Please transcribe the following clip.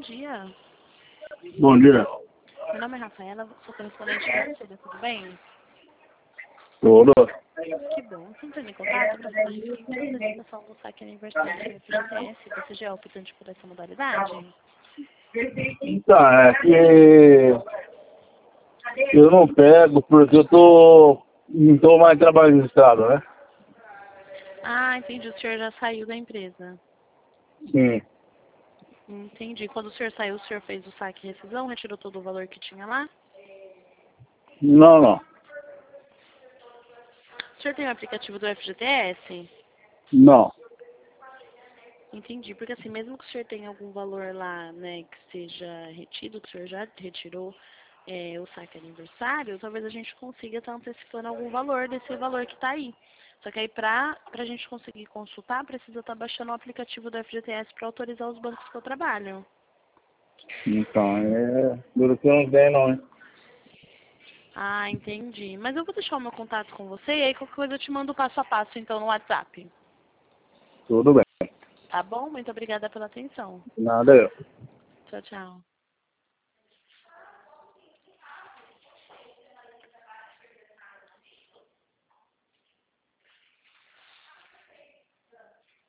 dia. Bom dia. Meu nome é Rafaela, sou correspondente da Cida, tudo bem? Tudo. Que bom. Você entrou em contato para saber a respeito da antecipação do saque aniversário do FGTS. Você já é optante por essa modalidade? Então, é que eu não pego porque não tô mais trabalhando no estado, né? Ah, entendi. O senhor já saiu da empresa. Sim. Entendi. Quando o senhor saiu, o senhor fez o saque e rescisão, retirou todo o valor que tinha lá? Não. O senhor tem o aplicativo do FGTS? Não. Entendi, porque assim, mesmo que o senhor tenha algum valor lá, né, que seja retido, que o senhor já retirou o saque aniversário, talvez a gente consiga estar antecipando algum valor desse valor que está aí. Só que aí pra a gente conseguir consultar, precisa estar baixando o aplicativo do FGTS para autorizar os bancos que eu trabalho. Então, duro que eu não tenho, não, hein? Ah, entendi. Mas eu vou deixar o meu contato com você e aí qualquer coisa eu te mando o passo a passo então no WhatsApp. Tudo bem. Tá bom? Muito obrigada pela atenção. Nada eu. Tchau, tchau.